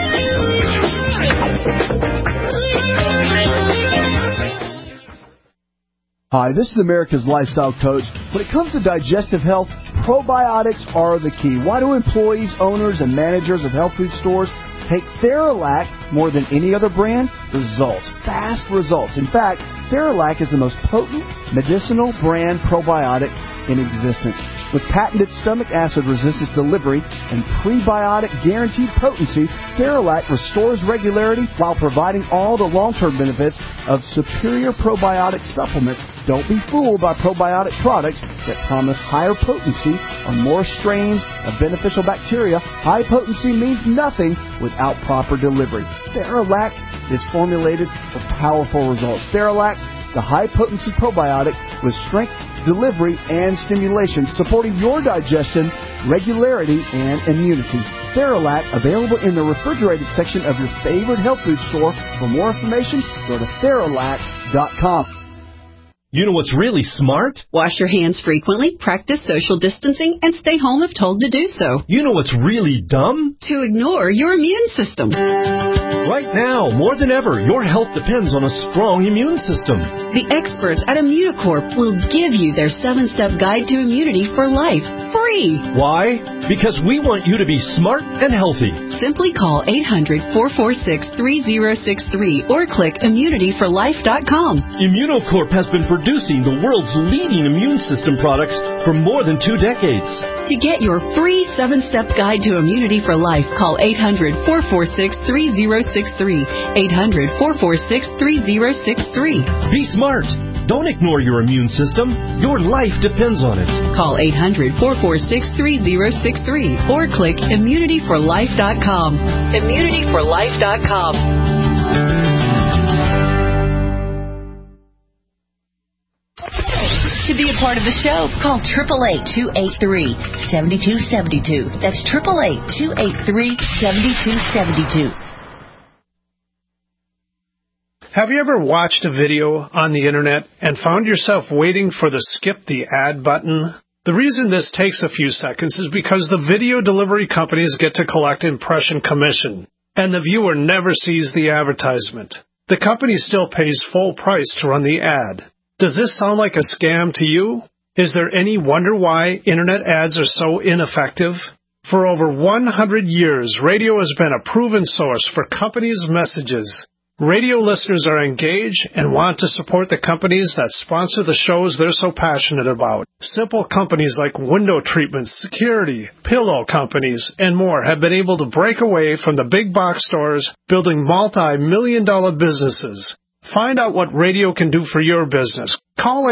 [SPEAKER 16] Hi, this is America's Lifestyle Coach. When it comes to digestive health, probiotics are the key. Why do employees, owners, and managers of health food stores take Theralac more than any other brand? Results. Fast results. In fact, Theralac is the most potent medicinal brand probiotic in existence. With patented stomach acid resistance delivery and prebiotic guaranteed potency, Theralac restores regularity while providing all the long-term benefits of superior probiotic supplements. Don't be fooled by probiotic products that promise higher potency or more strains of beneficial bacteria. High potency means nothing without proper delivery. Theralac is formulated for powerful results. Theralac, the high-potency probiotic with strength, delivery, and stimulation, supporting your digestion, regularity, and immunity. Theralac, available in the refrigerated section of your favorite health food store. For more information, go to Theralac.com.
[SPEAKER 10] You know what's really smart?
[SPEAKER 17] Wash your hands frequently, practice social distancing, and stay home if told to do so.
[SPEAKER 10] You know what's really dumb?
[SPEAKER 17] To ignore your immune system.
[SPEAKER 10] Right now, more than ever, your health depends on a strong immune system.
[SPEAKER 17] The experts at Immunocorp will give you their 7-step guide to immunity for life, free.
[SPEAKER 10] Why? Because we want you to be smart and healthy.
[SPEAKER 17] Simply call 800-446-3063 or click immunityforlife.com.
[SPEAKER 10] Immunocorp has been producing the world's leading immune system products for more than 2 decades.
[SPEAKER 17] To get your free 7-step guide to immunity for life, call 800-446-3063. 800-446-3063.
[SPEAKER 10] Be smart. Don't ignore your immune system. Your life depends on it.
[SPEAKER 17] Call 800-446-3063 or click immunityforlife.com. Immunityforlife.com.
[SPEAKER 18] To be a part of the show, call 888-283-7272. That's 888-283-7272.
[SPEAKER 12] Have you ever watched a video on the internet and found yourself waiting for the skip the ad button? The reason this takes a few seconds is because the video delivery companies get to collect impression commission, and the viewer never sees the advertisement. The company still pays full price to run the ad. Does this sound like a scam to you? Is there any wonder why internet ads are so ineffective? For over 100 years, radio has been a proven source for companies' messages. Radio listeners are engaged and want to support the companies that sponsor the shows they're so passionate about. Simple companies like window treatments, security, pillow companies, and more have been able to break away from the big box stores, building multi-million-dollar businesses. Find out what radio can do for your business. Call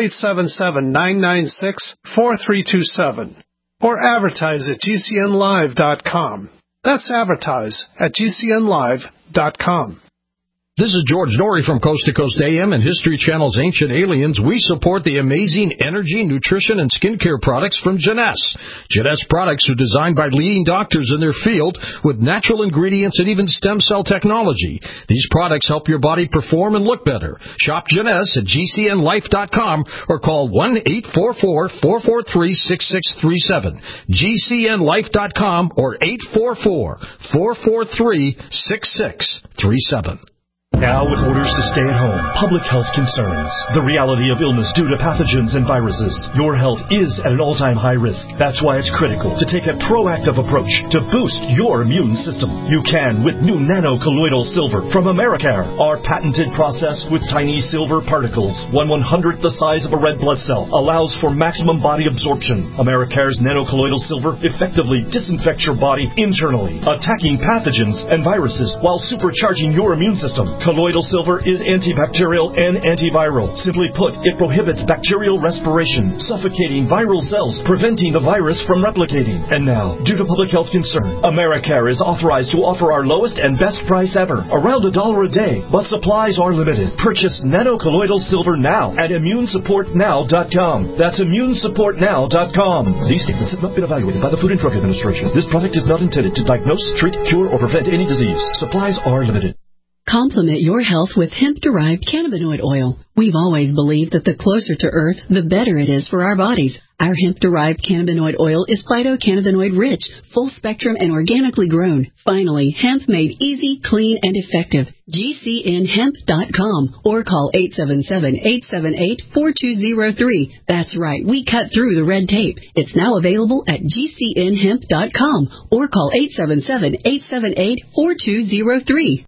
[SPEAKER 12] 877-996-4327 or advertise at GCNlive.com. That's advertise at GCNlive.com.
[SPEAKER 19] This is George Norrie from Coast to Coast AM and History Channel's Ancient Aliens. We support the amazing energy, nutrition, and skincare products from Jeunesse. Jeunesse products are designed by leading doctors in their field with natural ingredients and even stem cell technology. These products help your body perform and look better. Shop Jeunesse at GCNlife.com or call 1-844-443-6637. GCNlife.com or 844-443-6637.
[SPEAKER 10] Now with orders to stay at home, public health concerns, the reality of illness due to pathogens and viruses, your health is at an all-time high risk. That's why it's critical to take a proactive approach to boost your immune system. You can with new nano-colloidal silver from Americare. Our patented process with tiny silver particles, 1/100th the size of a red blood cell, allows for maximum body absorption. Americare's nano-colloidal silver effectively disinfects your body internally, attacking pathogens and viruses while supercharging your immune system. Colloidal silver is antibacterial and antiviral. Simply put, it prohibits bacterial respiration, suffocating viral cells, preventing the virus from replicating. And now, due to public health concern, Americare is authorized to offer our lowest and best price ever, around $1 a day, but supplies are limited. Purchase nano-colloidal silver now at ImmuneSupportNow.com. That's ImmuneSupportNow.com. These statements have not been evaluated by the Food and Drug Administration. This product is not intended to diagnose, treat, cure, or prevent any disease. Supplies are limited.
[SPEAKER 17] Complement your health with hemp-derived cannabinoid oil. We've always believed that the closer to Earth, the better it is for our bodies. Our hemp-derived cannabinoid oil is phytocannabinoid-rich, full-spectrum, and organically grown. Finally, hemp made easy, clean, and effective. GCNHemp.com or call 877-878-4203. That's right, we cut through the red tape. It's now available at GCNHemp.com or call 877-878-4203.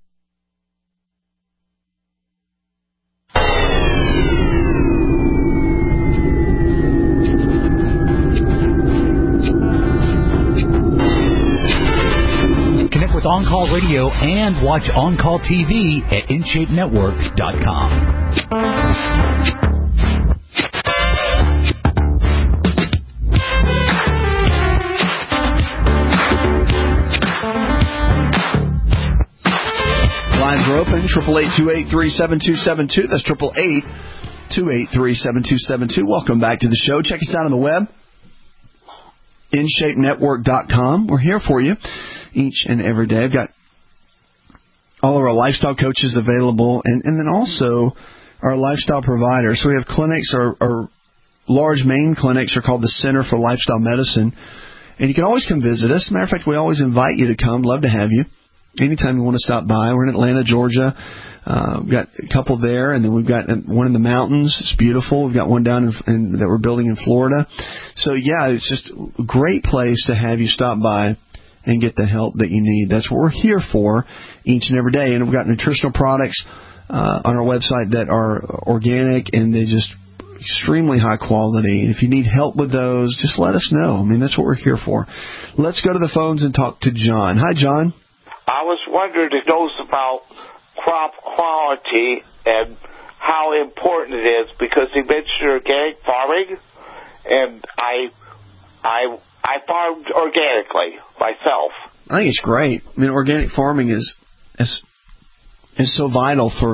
[SPEAKER 7] With On-Call Radio and watch On-Call TV at InShapeNetwork.com.
[SPEAKER 2] Lines are open, 888-283-7272. That's 888-283-7272. Welcome back to the show. Check us out on the web, InShapeNetwork.com. We're here for you each and every day. I've got all of our lifestyle coaches available, and then also our lifestyle providers. So we have clinics, our large main clinics are called the Center for Lifestyle Medicine, and you can always come visit us. As a matter of fact, we always invite you to come. Love to have you anytime you want to stop by. We're in Atlanta, Georgia. We've got a couple there, and then we've got one in the mountains. It's beautiful. We've got one down that we're building in Florida. So, yeah, it's just a great place to have you stop by and get the help that you need. That's what we're here for each and every day. And we've got nutritional products on our website that are organic, and they just extremely high quality. If you need help with those, just let us know. I mean, that's what we're here for. Let's go to the phones and talk to John. Hi, John.
[SPEAKER 20] I was wondering if those about crop quality and how important it is, because he mentioned organic farming, and I farmed organically myself.
[SPEAKER 2] I think it's great. I mean, organic farming is so vital for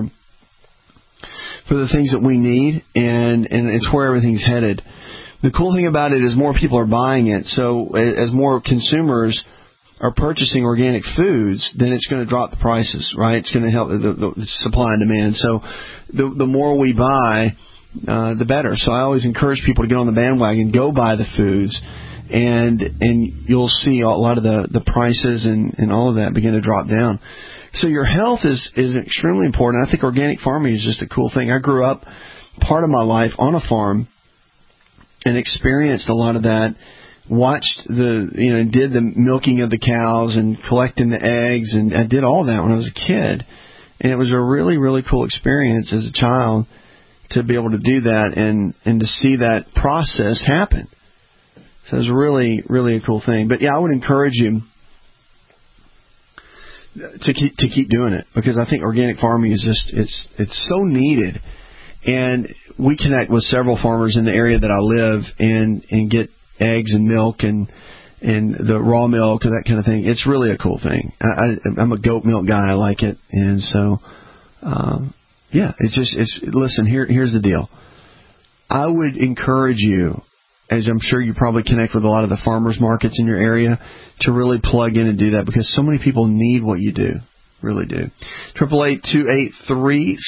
[SPEAKER 2] the things that we need, and it's where everything's headed. The cool thing about it is more people are buying it. So as more consumers are purchasing organic foods, then it's going to drop the prices, right? It's going to help the supply and demand. So the more we buy, the better. So I always encourage people to get on the bandwagon, go buy the foods, and you'll see a lot of the prices and all of that begin to drop down. So your health is extremely important. I think organic farming is just a cool thing. I grew up part of my life on a farm and experienced a lot of that. Watched did the milking of the cows and collecting the eggs, and I did all that when I was a kid. And it was a really, really cool experience as a child to be able to do that and to see that process happen. So it was really, really a cool thing. But yeah, I would encourage you to keep doing it, because I think organic farming is just it's so needed. And we connect with several farmers in the area that I live and get eggs and milk and the raw milk and that kind of thing. It's really a cool thing. I'm a goat milk guy. I like it. And so, listen, here's the deal. I would encourage you, as I'm sure you probably connect with a lot of the farmers markets in your area, to really plug in and do that, because so many people need what you do. Really do.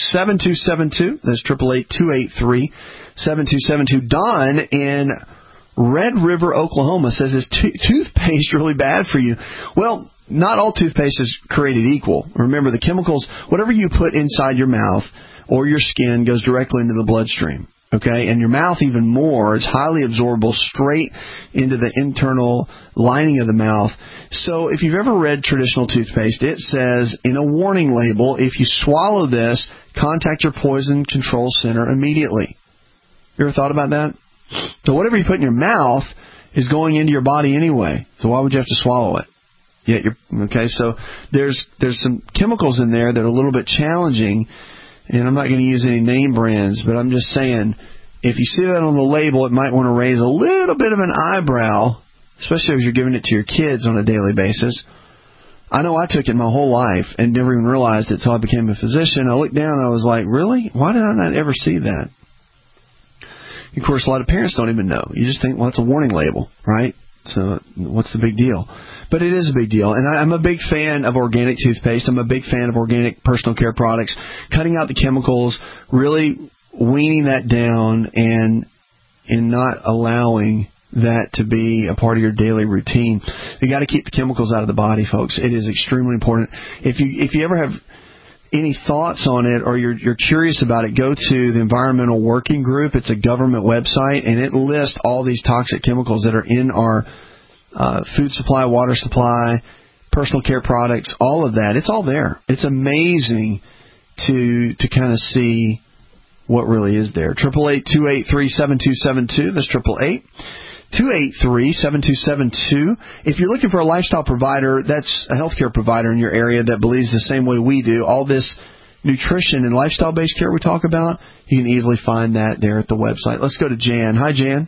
[SPEAKER 2] 888-283-7272. That's 888-283-7272. Don in Red River, Oklahoma says, is toothpaste really bad for you? Well, not all toothpaste is created equal. Remember, the chemicals, whatever you put inside your mouth or your skin goes directly into the bloodstream. Okay, and your mouth even more. It's highly absorbable straight into the internal lining of the mouth. So if you've ever read traditional toothpaste, it says in a warning label, if you swallow this, contact your poison control center immediately. You ever thought about that? So whatever you put in your mouth is going into your body anyway. So why would you have to swallow it? Yet okay, so there's some chemicals in there that are a little bit challenging. And I'm not going to use any name brands, but I'm just saying, if you see that on the label, it might want to raise a little bit of an eyebrow, especially if you're giving it to your kids on a daily basis. I know I took it my whole life and never even realized it until I became a physician. I looked down and I was like, really? Why did I not ever see that? Of course, a lot of parents don't even know. You just think, well, it's a warning label, right? So what's the big deal? But it is a big deal. And I'm a big fan of organic toothpaste. I'm a big fan of organic personal care products, cutting out the chemicals, really weaning that down and not allowing that to be a part of your daily routine. You got to keep the chemicals out of the body, folks. It is extremely important. If you ever have any thoughts on it or you're curious about it, go to the Environmental Working Group. It's a government website, and it lists all these toxic chemicals that are in our food supply, water supply, personal care products, all of that. It's all there. It's amazing to kind of see what really is there. 888-283-7272. That's 888-283-7272. If you're looking for a lifestyle provider, that's a healthcare provider in your area that believes the same way we do, all this nutrition and lifestyle-based care we talk about, you can easily find that there at the website. Let's go to Jan. Hi, Jan.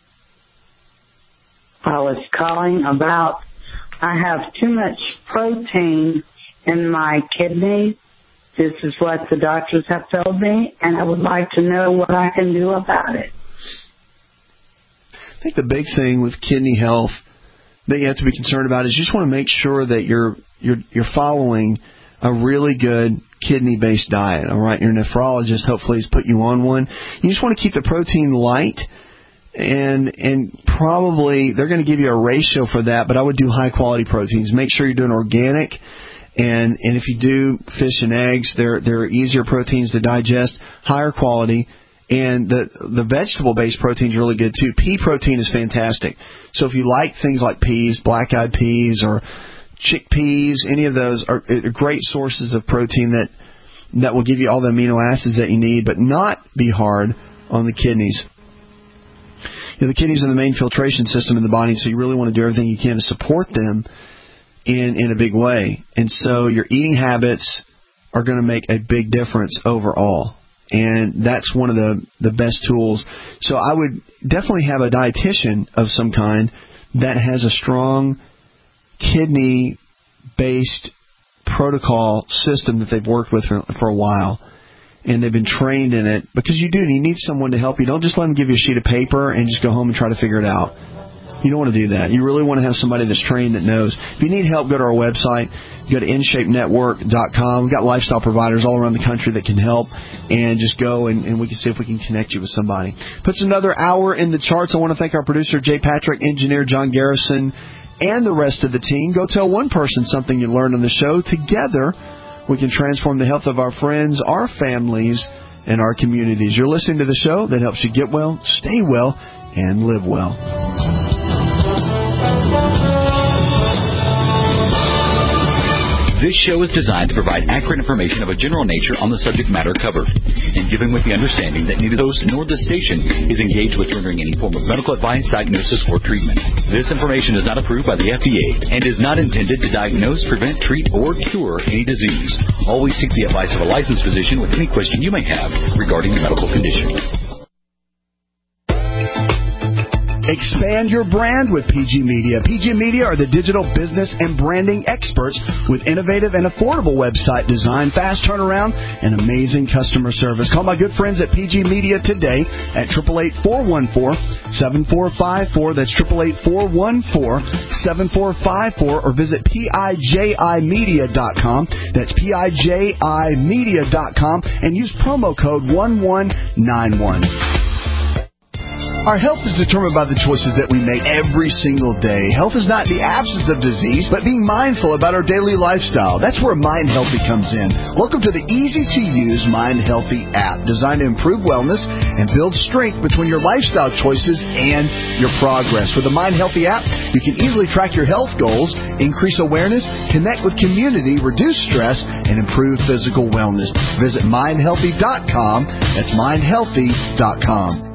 [SPEAKER 19] I was calling about I have too much protein in my kidney. This is what the doctors have told me, and I would like to know what I can do about it.
[SPEAKER 2] I think the big thing with kidney health that you have to be concerned about is you just want to make sure that you're following a really good kidney-based diet. All right, your nephrologist hopefully has put you on one. You just want to keep the protein light. And probably they're going to give you a ratio for that, but I would do high-quality proteins. Make sure you're doing organic, and if you do fish and eggs, they're easier proteins to digest, higher quality, and the vegetable-based protein is really good too. Pea protein is fantastic. So if you like things like peas, black-eyed peas, or chickpeas, any of those are great sources of protein that will give you all the amino acids that you need, but not be hard on the kidneys. The kidneys are the main filtration system in the body, so you really want to do everything you can to support them in a big way. And so your eating habits are going to make a big difference overall. And that's one of the best tools. So I would definitely have a dietitian of some kind that has a strong kidney-based protocol system that they've worked with for a while. And they've been trained in it, because you need someone to help you. Don't just let them give you a sheet of paper and just go home and try to figure it out. You don't want to do that. You really want to have somebody that's trained that knows. If you need help, go to our website. Go to InShapeNetwork.com. We've got lifestyle providers all around the country that can help. And just go and we can see if we can connect you with somebody. Puts another hour in the charts. I want to thank our producer, Jay Patrick, engineer John Garrison, and the rest of the team. Go tell one person something you learned on the show. Together, we can transform the health of our friends, our families, and our communities. You're listening to the show that helps you get well, stay well, and live well.
[SPEAKER 7] This show is designed to provide accurate information of a general nature on the subject matter covered, and given with the understanding that neither host nor the station is engaged with rendering any form of medical advice, diagnosis, or treatment. This information is not approved by the FDA and is not intended to diagnose, prevent, treat, or cure any disease. Always seek the advice of a licensed physician with any question you may have regarding your medical condition.
[SPEAKER 16] Expand your brand with PG Media. PG Media are the digital business and branding experts with innovative and affordable website design, fast turnaround, and amazing customer service. Call my good friends at PG Media today at 888-414-7454. That's 888-414-7454, or visit PIJImedia.com. That's PIJImedia.com, and use promo code 1191.
[SPEAKER 5] Our health is determined by the choices that we make every single day. Health is not the absence of disease, but being mindful about our daily lifestyle. That's where Mind Healthy comes in. Welcome to the easy-to-use Mind Healthy app, designed to improve wellness and build strength between your lifestyle choices and your progress. With the Mind Healthy app, you can easily track your health goals, increase awareness, connect with community, reduce stress, and improve physical wellness. Visit mindhealthy.com. That's mindhealthy.com.